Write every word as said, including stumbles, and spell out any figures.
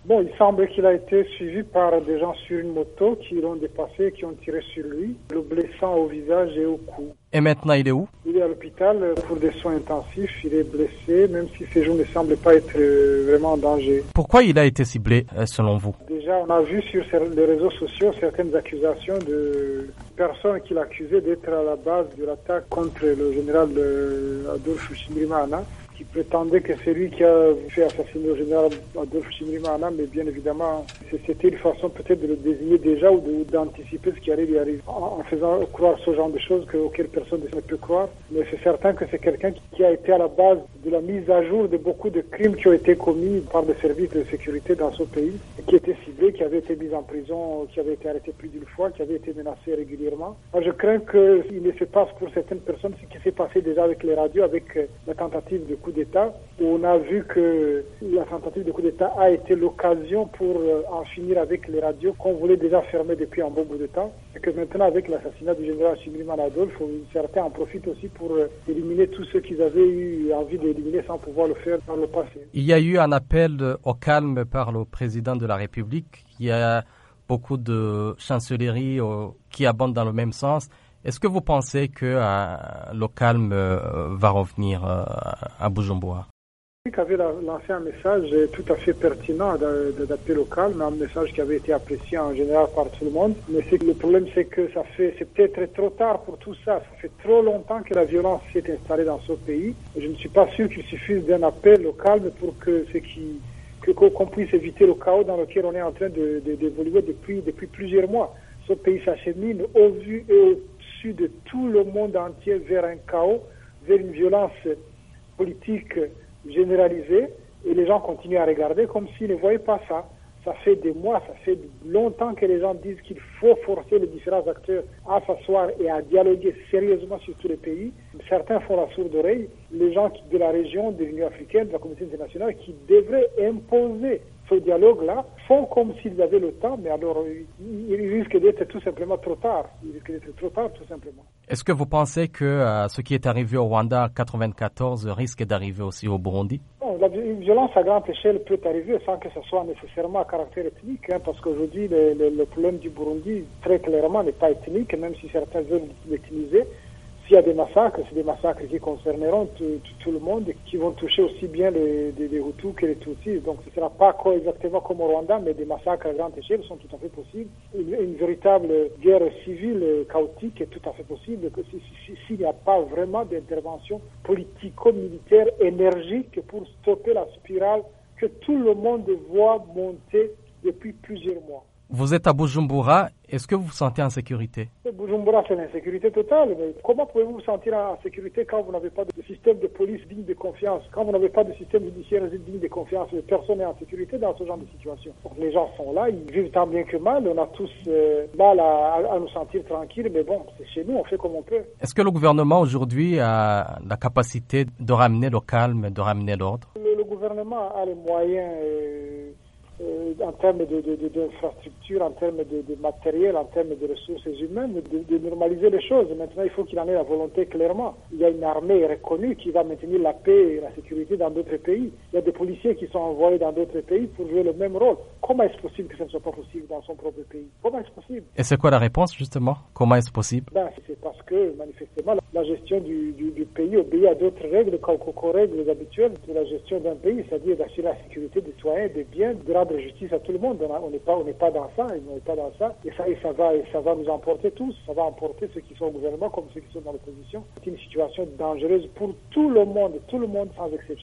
Bon, il semble qu'il a été suivi par des gens sur une moto qui l'ont dépassé, qui ont tiré sur lui, le blessant au visage et au cou. Et maintenant, il est où? Il est à l'hôpital pour des soins intensifs, il est blessé, même si ses jours ne semblent pas être vraiment en danger. Pourquoi il a été ciblé, selon vous? Déjà, on a vu sur les réseaux sociaux certaines accusations de personnes qu'il accusait d'être à la base de l'attaque contre le général Adolphe Chimbrimana, qui prétendait que c'est lui qui a fait assassiner le général Adolphe Chimbrimana, mais bien évidemment, c'était une façon peut-être de le désigner déjà ou d'anticiper ce qui allait lui arriver, en faisant croire ce genre de choses auxquelles personne ne peut croire. Mais c'est certain que c'est quelqu'un qui a été à la base de la mise à jour de beaucoup de crimes qui ont été commis par des services de sécurité dans ce pays, et qui étaient ciblés, qui avaient été mis en prison, qui avaient été arrêtés plus d'une fois, qui avaient été menacés régulièrement. Moi, je crains qu'il ne se passe pour certaines personnes ce qui s'est passé déjà avec les radios, avec la tentative de coup d'État, où on a vu que la tentative de coup d'État a été l'occasion pour en finir avec les radios qu'on voulait déjà fermer depuis un bon bout de temps, et que maintenant, avec l'assassinat du général Chimbrimana Adolphe, certains en profitent aussi pour éliminer tous ceux qu'ils avaient eu envie d'éliminer sans pouvoir le faire dans le passé. Il y a eu un appel au calme par le président de la République. Il y a beaucoup de chancelleries qui abondent dans le même sens. Est-ce que vous pensez que euh, le calme euh, va revenir euh, à Bujumbura? Il avait lancé un message tout à fait pertinent d'appeler au calme, un message qui avait été apprécié en général par tout le monde. Mais c'est que le problème, c'est que ça fait, c'est peut-être trop tard pour tout ça. Ça fait trop longtemps que la violence s'est installée dans ce pays. Et je ne suis pas sûr qu'il suffise d'un appel au calme pour que ce qui que qu'on puisse éviter le chaos dans lequel on est en train de, de, d'évoluer depuis depuis plusieurs mois. Ce pays s'achemine au vu et au de tout le monde entier vers un chaos, vers une violence politique généralisée, et les gens continuent à regarder comme s'ils ne voyaient pas ça. Ça fait des mois, ça fait longtemps que les gens disent qu'il faut forcer les différents acteurs à s'asseoir et à dialoguer sérieusement sur tous les pays. Certains font la sourde oreille. Les gens de la région, de l'Union africaine, de la communauté internationale, qui devraient imposer ce dialogue-là, font comme s'ils avaient le temps, mais alors il risque d'être tout simplement trop tard. Il risque d'être trop tard, tout simplement. Est-ce que vous pensez que euh, ce qui est arrivé au Rwanda en mille neuf cent quatre-vingt-quatorze risque d'arriver aussi au Burundi? Bon, la violence à grande échelle peut arriver sans que ce soit nécessairement à caractère ethnique, hein, parce qu'aujourd'hui, le, le, le problème du Burundi, très clairement, n'est pas ethnique, même si certains veulent l'utiliser. S'il y a des massacres, c'est des massacres qui concerneront tout, tout, tout le monde, qui vont toucher aussi bien les, les, les Hutus que les Tutsis. Donc ce ne sera pas exactement comme au Rwanda, mais des massacres à grande échelle sont tout à fait possibles. Une, une véritable guerre civile chaotique est tout à fait possible s'il si, si, n'y a pas vraiment d'intervention politico-militaire énergique pour stopper la spirale que tout le monde voit monter depuis plusieurs mois. Vous êtes à Bujumbura, est-ce que vous vous sentez en sécurité? Bujumbura, c'est l'insécurité totale. Mais comment pouvez-vous vous sentir en sécurité quand vous n'avez pas de système de police digne de confiance, quand vous n'avez pas de système judiciaire digne de confiance? Personne n'est en sécurité dans ce genre de situation. Donc, les gens sont là, ils vivent tant bien que mal. On a tous euh, mal à, à nous sentir tranquilles, mais bon, c'est chez nous, on fait comme on peut. Est-ce que le gouvernement aujourd'hui a la capacité de ramener le calme, de ramener l'ordre? Le, le gouvernement a les moyens... Euh, Euh, en termes de, de, de, d'infrastructure, en termes de, de matériel, en termes de ressources humaines, de, de normaliser les choses. Maintenant, il faut qu'il en ait la volonté clairement. Il y a une armée reconnue qui va maintenir la paix et la sécurité dans d'autres pays. Il y a des policiers qui sont envoyés dans d'autres pays pour jouer le même rôle. Comment est-ce possible que ça ne soit pas possible dans son propre pays? Comment est-ce possible? Et c'est quoi la réponse, justement? Comment est-ce possible? Ben, c'est parce que, manifestement, la, la gestion du, du, du pays obéit à d'autres règles qu'aux règles habituelles de la gestion d'un pays, c'est-à-dire d'assurer la sécurité des citoyens, des biens, de rendre justice à tout le monde. On n'est pas, on n'est pas dans ça, on n'est pas dans ça. Et ça, et ça va, et ça va nous emporter tous. Ça va emporter ceux qui sont au gouvernement comme ceux qui sont dans l'opposition. C'est une situation dangereuse pour tout le monde, tout le monde sans exception.